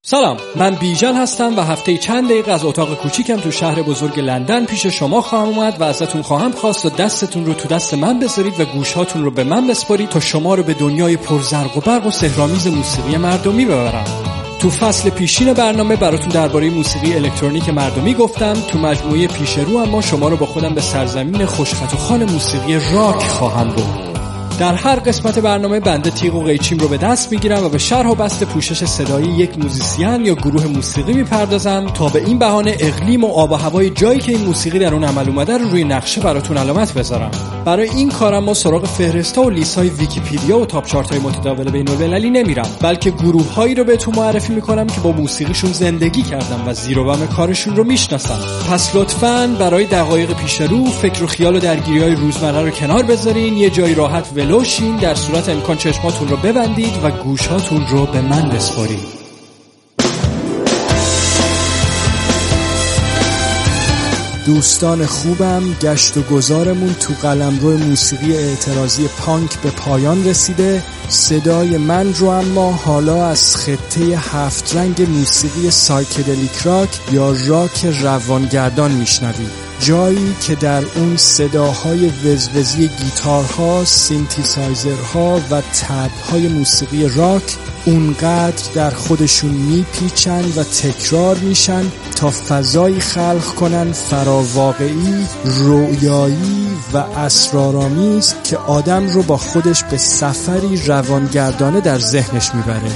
سلام، من بیژن هستم و هفته چند دقیقه از اتاق کوچیکم تو شهر بزرگ لندن پیش شما خواهم اومد و ازتون خواهم خواست تا دستتون رو تو دست من بذارید و گوشهاتون رو به من بسپارید تا شما رو به دنیای پرزرق و برق و سحرآمیز موسیقی مردمی ببرم. تو فصل پیشین برنامه براتون درباره موسیقی الکترونیک مردمی گفتم. تو مجموعه پیش رو اما شما رو با خودم به سرزمین خوشخط و خال موسیقی راک خواهم برد. در هر قسمت برنامه بنده تیغ و قیچیم رو به دست میگیرم و به شرح و بسط پوشش صدایی یک موزیسین یا گروه موسیقی میپردازم تا به این بهانه اقلیم و آب و هوای جایی که این موسیقی در اون عمل اومده رو روی نقشه براتون علامت بذارم. برای این کارم ما سراغ فهرست‌ها و لیست‌های ویکی‌پدیا و تاپ چارت‌های متداول بین‌المللی نمیرم، بلکه گروه‌هایی رو بهتون معرفی میکنم که با موسیقیشون زندگی کردم و زیر و بم کارشون رو میشناسم. پس لطفاً برای دقایق پیش رو فکر و خیال و درگیری‌های روزمره رو کنار بذارین، یه جای راحت ولوشین، در صورت امکان چشماتون رو ببندید و گوشاتون رو به من بسپارید. دوستان خوبم، گشت و گذارمون تو قلمرو موسیقی اعتراضی پانک به پایان رسیده. صدای من رو اما حالا از خطه 7 رنگ موسیقی سایکدلیک راک یا راک روانگردان میشنوید، جایی که در اون صداهای وزوزی گیتارها، سینتیسایزرها و تب‌های موسیقی راک اونقدر در خودشون میپیچن و تکرار میشن تا فضایی خلق کنن فراواقعی، رویایی و اسرارآمیز که آدم رو با خودش به سفری روانگردانه در ذهنش میبره.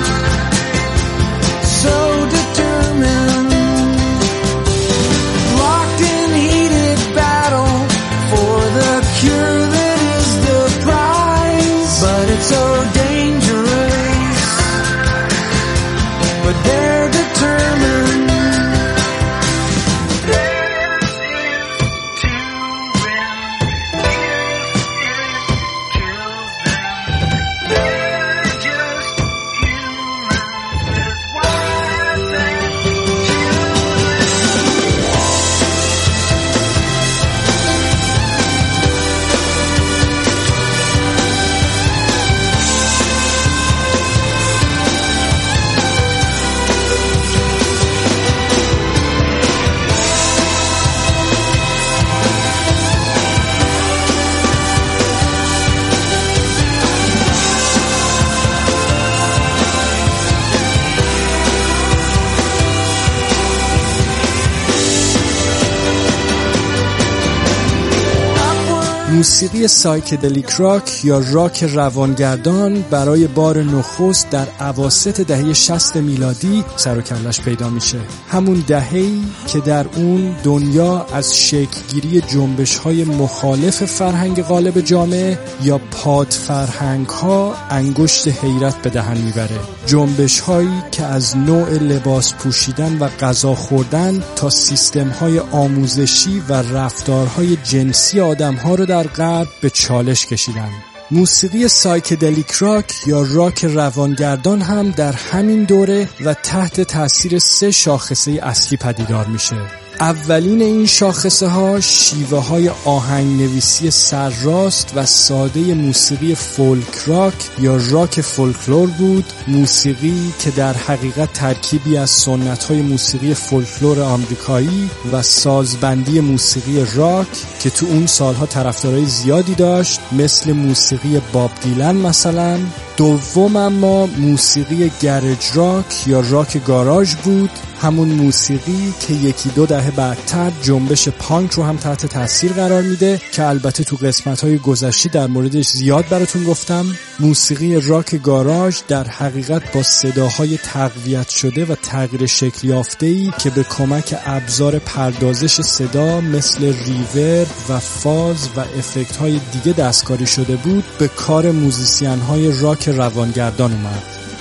موسیقی سایکدلیک راک یا راک روانگردان برای بار نخست در اواسط دهه 60 میلادی سر و کلش پیدا میشه. همون دهه‌ای که در اون دنیا از شکلگیری جنبش‌های مخالف فرهنگ غالب جامعه یا پاد فرهنگ‌ها انگشت حیرت به دهن میبره. جنبش‌هایی که از نوع لباس پوشیدن و غذا خوردن تا سیستم‌های آموزشی و رفتارهای جنسی آدم‌ها رو در غرب به چالش کشیدن. موسیقی سایکدلیک راک یا راک روانگردان هم در همین دوره و تحت تاثیر 3 شاخصه اصلی پدیدار میشه. اولین این شاخصه ها شیوه های آهنگ نویسی سرراست و ساده موسیقی فولک راک یا راک فولکلور بود، موسیقی که در حقیقت ترکیبی از سنت های موسیقی فولکلور آمریکایی و سازبندی موسیقی راک که تو اون سالها طرفدارای زیادی داشت، مثل موسیقی باب دیلن مثلا. دوم اما موسیقی گرج راک یا راک گاراژ بود، همون موسیقی که 1-2 دهه بعدتر جنبش پانک رو هم تحت تاثیر قرار میده که البته تو قسمت‌های گذشته در موردش زیاد براتون گفتم. موسیقی راک گاراژ در حقیقت با صداهای تقویت شده و تغییر شکل یافته‌ای که به کمک ابزار پردازش صدا مثل ریورب و فاز و افکت‌های دیگه دستکاری شده بود به کار موزیسین‌های راک روانگردان اومد.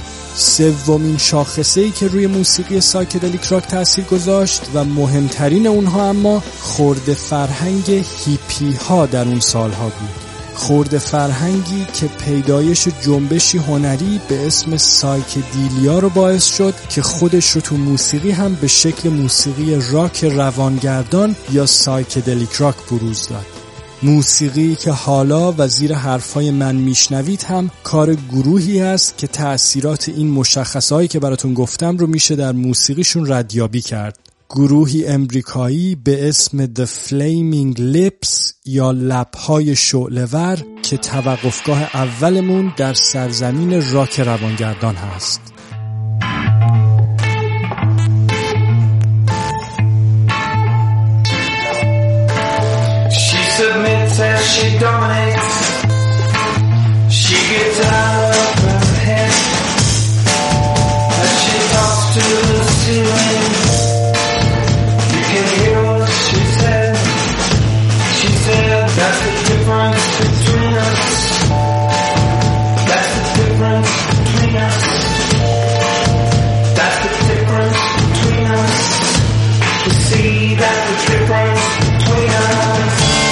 سومین شاخصه‌ای که روی موسیقی سایکدلیک راک تأثیر گذاشت و مهمترین اونها اما خرد فرهنگ هیپی ها در اون سالها بود. خرد فرهنگی که پیدایش جنبشی هنری به اسم سایکدیلیا رو باعث شد که خودش رو تو موسیقی هم به شکل موسیقی راک روانگردان یا سایکدلیک راک بروز داد. موسیقی که حالا و زیر حرفای من میشنوید هم کار گروهی است که تأثیرات این مشخصهایی که براتون گفتم رو میشه در موسیقیشون ردیابی کرد. گروهی امریکایی به اسم The Flaming Lips یا لبهای شعله‌ور که توقفگاه اولمون در سرزمین راک روانگردان هست. Submits as she dominates. She gets out of her head as she talks to the ceiling. You can hear what she said. She said, that's the difference between us. That's the difference between us. That's the difference between us. You see, that's the difference between us.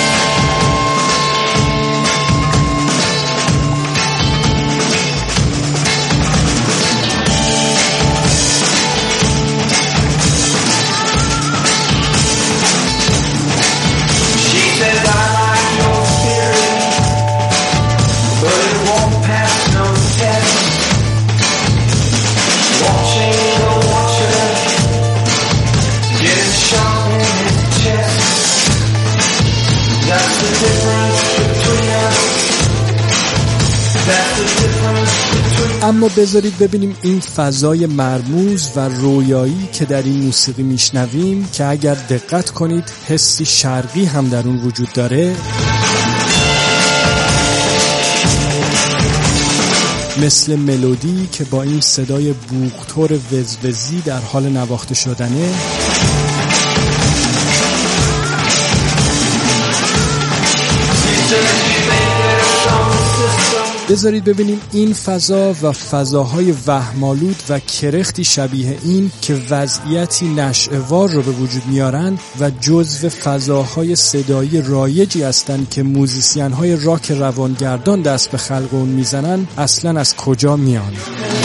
اما بذارید ببینیم این فضای مرموز و رویایی که در این موسیقی میشنویم که اگر دقت کنید حسی شرقی هم در اون وجود داره، مثل ملودی که با این صدای بوقتور وزوزی در حال نواخته شدنه، بذارید ببینیم این فضا و فضاهای وهم‌آلود و کرختی شبیه این که وضعیتی نشئه‌وار رو به وجود میارن و جزو فضاهای صدایی رایجی هستن که موزیسین‌های راک روانگردان دست به خلق اون میزنن، اصلاً از کجا میان؟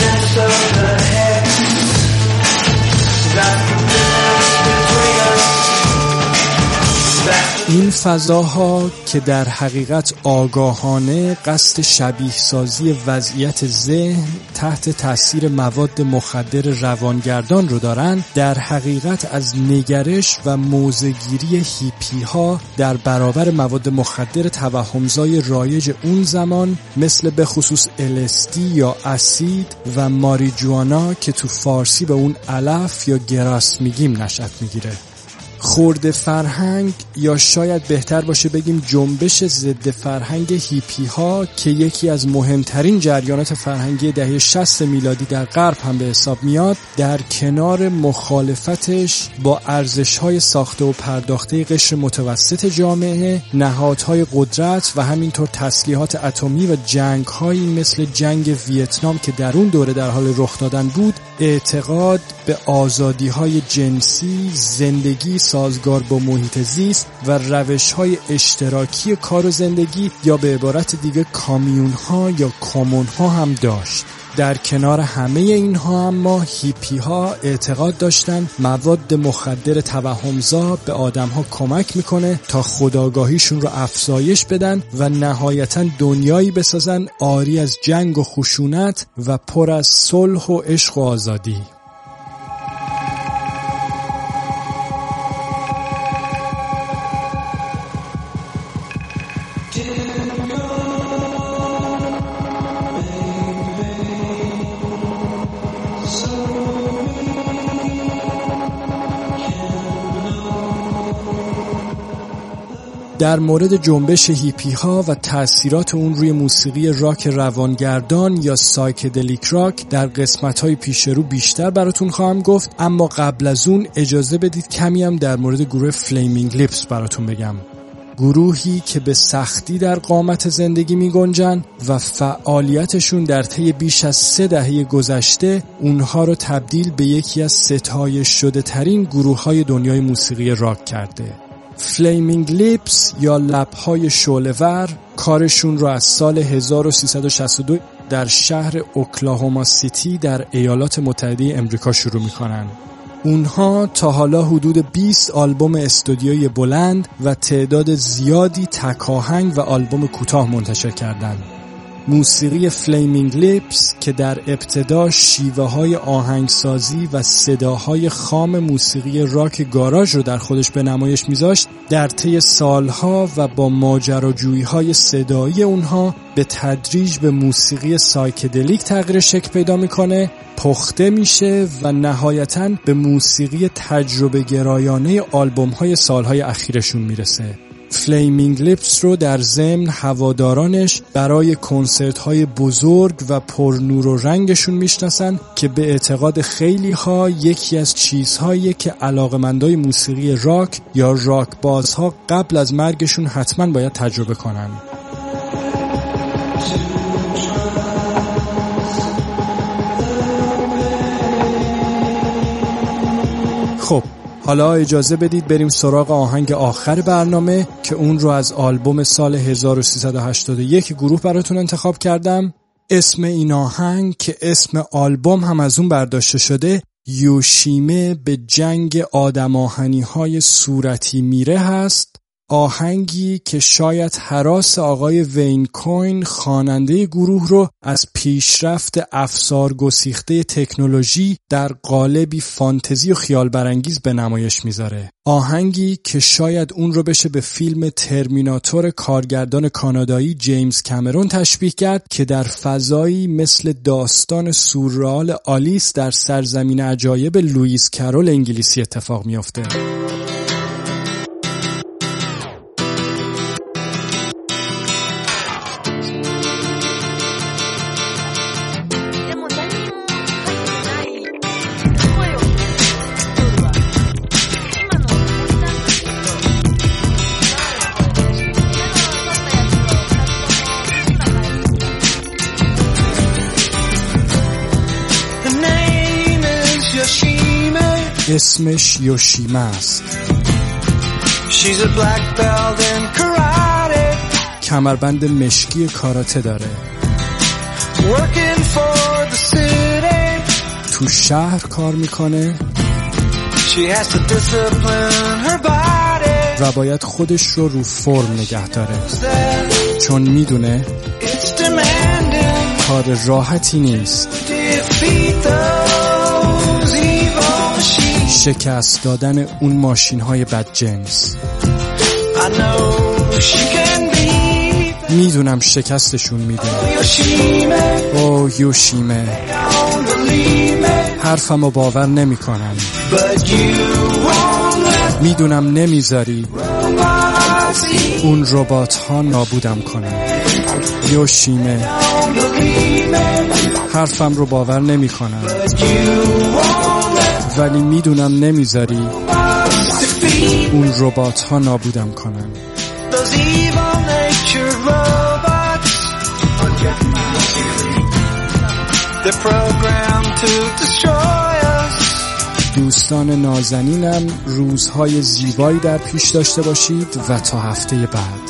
این فضاها که در حقیقت آگاهانه قصد شبیه سازی وضعیت ذهن تحت تاثیر مواد مخدر روانگردان رو دارن، در حقیقت از نگرش و موضع‌گیری هیپی ها در برابر مواد مخدر توهمزای رایج اون زمان مثل به خصوص LSD یا اسید و ماریجوانا که تو فارسی به اون علف یا گراس میگیم نشأت میگیره. خورد فرهنگ یا شاید بهتر باشه بگیم جنبش ضد فرهنگ هیپی ها که یکی از مهمترین جریانات فرهنگی دهه 60 میلادی در غرب هم به حساب میاد، در کنار مخالفتش با ارزش‌های ساخته و پرداخته قشر متوسط جامعه، نهادهای قدرت و همینطور تسلیحات اتمی و جنگ‌هایی مثل جنگ ویتنام که در اون دوره در حال رخ دادن بود، اعتقاد به آزادی‌های جنسی، زندگی سازگار با محیط زیست و روش‌های اشتراکی کار و زندگی یا به عبارت دیگه کامیون‌ها یا کامون‌ها هم داشت. در کنار همه اینها اما هیپی ها اعتقاد داشتن مواد مخدر توهمزا به آدم ها کمک میکنه تا خودآگاهیشون رو افزایش بدن و نهایتاً دنیایی بسازن عاری از جنگ و خشونت و پر از صلح و عشق و آزادی. در مورد جنبش هیپی ها و تأثیرات اون روی موسیقی راک روانگردان یا سایکدلیک راک در قسمت های پیش رو بیشتر براتون خواهم گفت، اما قبل از اون اجازه بدید کمی هم در مورد گروه فلیمینگ لیپس براتون بگم. گروهی که به سختی در قامت زندگی می گنجن و فعالیتشون در طی بیش از 3 دهه گذشته اونها رو تبدیل به یکی از ستایش شده ترین گروه های دنیای موسیقی راک کرده. فلیمینگ لیپس یا لبهای شعله‌ور کارشون رو از سال 1362 در شهر اوکلاهوما سیتی در ایالات متحده امریکا شروع میکنن. اونها تا حالا حدود 20 آلبوم استودیویی بلند و تعداد زیادی تک آهنگ و آلبوم کوتاه منتشر کردند. موسیقی فلیمینگ لیپس که در ابتدا شیوه‌های آهنگسازی و صداهای خام موسیقی راک گاراژ رو در خودش به نمایش میذاشت، در طی سالها و با ماجراجویی‌های صدایی اونها به تدریج به موسیقی سایکدلیک تغییر شکل پیدا میکنه، پخته میشه و نهایتاً به موسیقی تجربه گرایانه آلبوم‌های سالهای اخیرشون میرسه. فلیمینگ لیپس رو در ضمن هوادارانش برای کنسرت‌های بزرگ و پرنور و رنگشون میشناسن که به اعتقاد خیلی ها یکی از چیزهایی که علاقه‌مندای موسیقی راک یا راک بازها قبل از مرگشون حتما باید تجربه کنن. خب حالا اجازه بدید بریم سراغ آهنگ آخر برنامه که اون رو از آلبوم سال 1381 گروه براتون انتخاب کردم. اسم این آهنگ که اسم آلبوم هم از اون برداشته شده، یوشیمه به جنگ آدم آهنی های صورتی میره هست. آهنگی که شاید هراس آقای وین کوین خواننده گروه رو از پیشرفت افسار گسیخته تکنولوژی در قالبی فانتزی و خیال برانگیز به نمایش میذاره. آهنگی که شاید اون رو بشه به فیلم ترمیناتور کارگردان کانادایی جیمز کامرون تشبیه کرد که در فضایی مثل داستان سورئال آلیس در سرزمین عجایب لوئیس کرول انگلیسی اتفاق میفته. اسمش یوشیمه است. She's a black belt in karate. کمربند مشکی کاراته داره. Working for the city. تو شهر کار میکنه. She has to discipline her body. و باید خودش رو فرم نگه داره. چون میدونه It's demanding. کار راحتی نیست. Defeat those evil machines. شکست دادن اون ماشین های بدجنس. I know she can be. میدونم شکستشون میده. Yoshime. او یوشیمه، Don't believe me. حرفمو باور نمی کنن. But you won't let میدونم نمیذاری robots eat. اون ربات ها نابودم کنن. یوشیمه، Don't believe me. حرفم رو باور نمی کنن. But you won't let ولی میدونم نمیذاری robots defeat. اون ربات ها نابودم کنن. Those evil natured robots. They're programmed to destroy us. دوستان نازنینم، روزهای زیبایی در پیش داشته باشید و تا هفته بعد.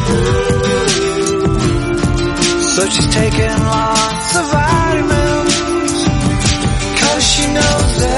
So she's taking lots of vitamins, 'cause she knows that